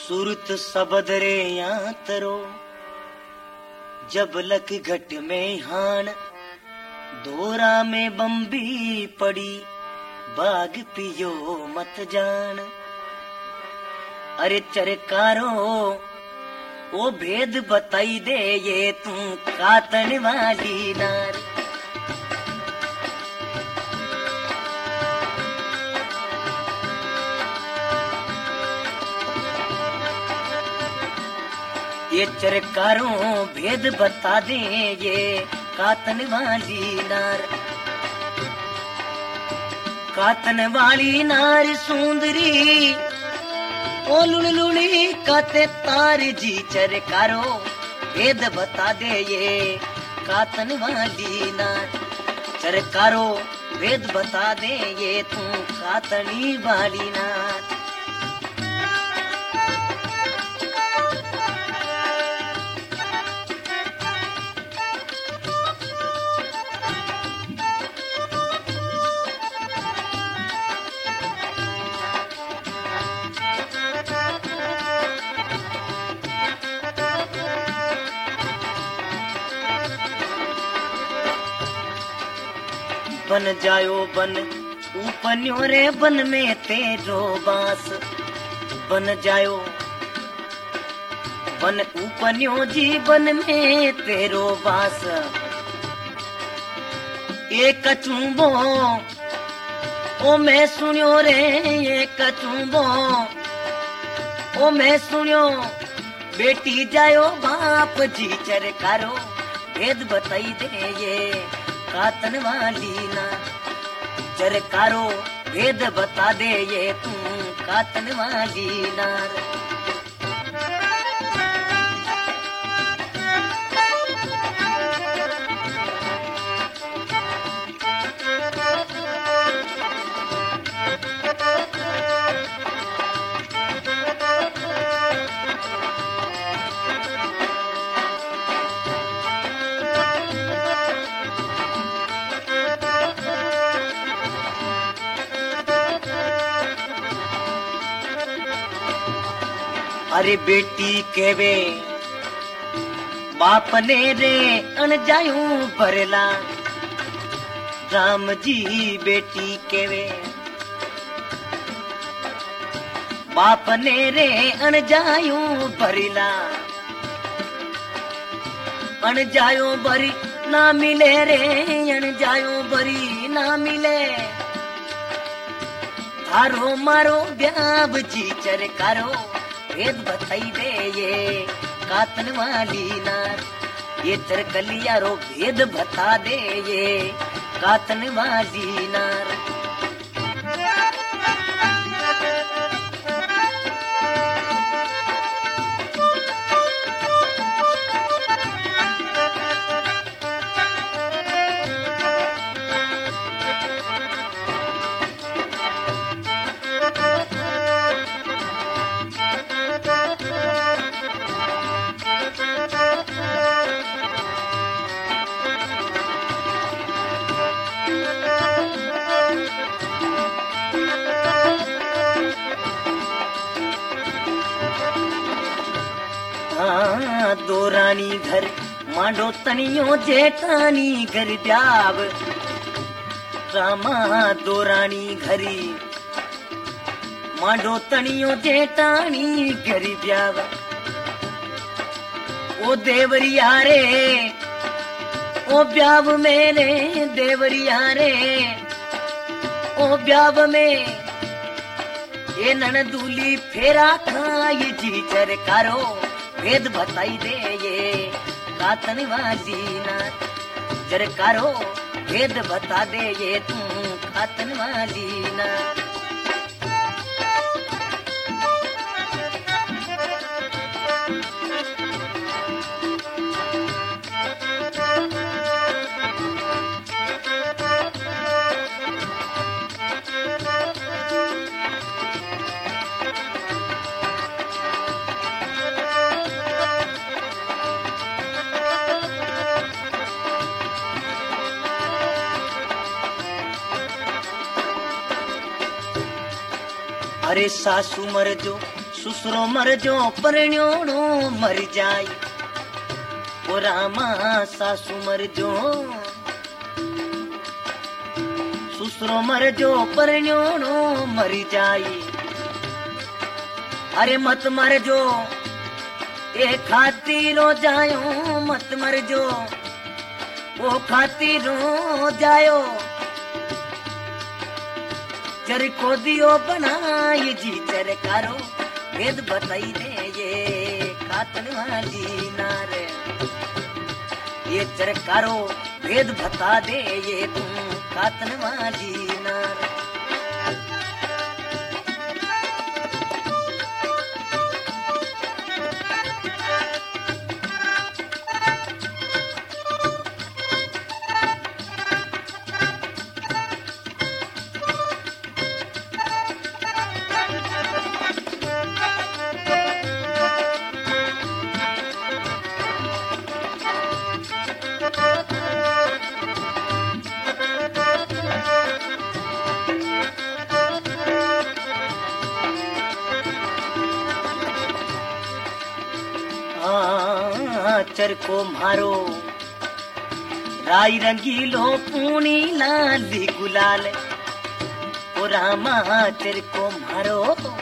सूरत सबदरे यातरो जब लक घट में हान दोरा में बम्बी पड़ी बाग पियो मत जान। अरे चरकारो वो भेद बताई दे ये तू कातन वाली नार। ये चरकारों भेद बता दे ये कातन वाली नार। कातन वाली नार सुंदरी ओ लुड़ी काते तार जी। चरकारो भेद बता दे ये कातन वाली नार। चरकारो भेद बता दे ये तू कातनी वाली नार। बन जायो बन ऊपन्यो रे बन में तेरो बास। बन जायो बन ऊपन्यो जी बन में तेरो बास। एक कचूबो ओ मैं सुनियो रे एक कचूबो ओ मैं सुनियो बेटी जायो बाप जी। चरकारो भेद बताई दे ये कातन वाली ना। चरकारो भेद बता दे ये तू कातन वाली नार। अरे बेटी केवे बाप ने रे अन जायूं भरला। राम जी बेटी केवे बाप ने रे अन जायूं भरला। अन जायो भरी ना मिले रे अन जायो भरी ना मिले। थारो मारो ब्याब जी। चरकारो भेद बताई दे ये कातन वाली नार। ये चरकलिया रो भेद बता दे ये कातन वाली नार। दो रानी घर मांडो तनियो जेठानी घर ब्याव। रामा दो रानी घरी मांडो तनियो जेठानी घर ब्याव। ओ देवरिया रे ओ ब्याव मेरे देवरिया रे ओ ब्याव में ये ननदूली फेरा खाई जी। चरकारो भेद बताई दे ये कातन वाली नार। चरकारो भेद बता दे ये तू कातन वाली नार। अरे सासू मर जो सुसरो मर जो परण्योणो मर जाई ओ रामा सासू मर जो सुसरो मर जो परण्योणो मर जाई अरे मत मर जो ए खातिरो जायो मत मर जो वो खातिरो जायो चर को दियो बनाई जी चरकारो भेद बताई दे ये कातन वाली नार ये चरकारो भेद बता दे ये तुम कातन वाली नार चर को मारो राई रंगीलो पूनी लाली गुलाल ओ रामा चर को मारो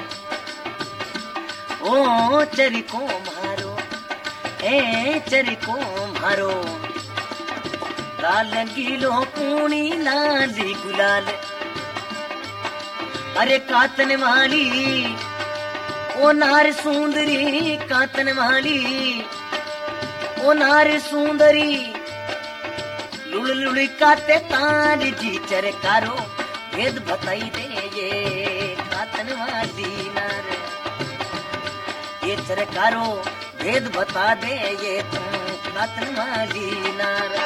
ओ चर को मारो ए चर को मारो लाल रंगीलो पूनी लाली गुलाल अरे कातन वाली ओ नार सुंदरी कातन वाली ओ नार सुंदरी लुड़ लुड़ काते तार जी चरकारो भेद बताई दे ये कातन वाली नार ये चरकारो भेद बता दे ये तुम कातन वाली नार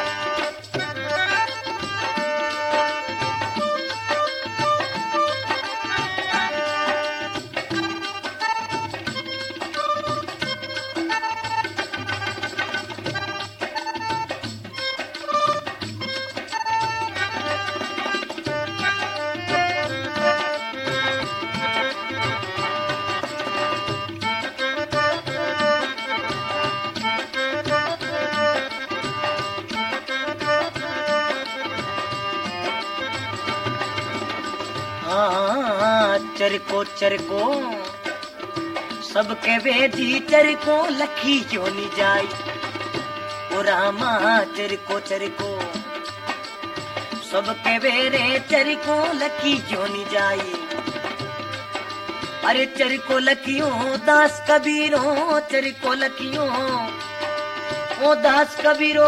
चरको सबके वेदी चरको लखी क्यों नहीं जाई ओ रामा चरको सबके वेरे चरको लखी क्यों नहीं जाई अरे चरको लखियो दास कबीरो चरको लखियो ओ दास कबीरो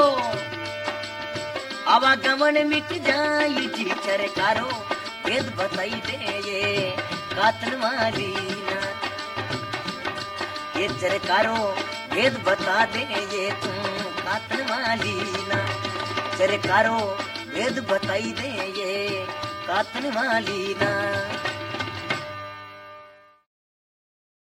आवागमन मिट जाई जी चरकारो भेद बताई दे ये कातन वाली नार ये चरकारो भेद बता दे ये तुम कातन वाली नार चरकारो भेद बताई दे ये कातन वाली नार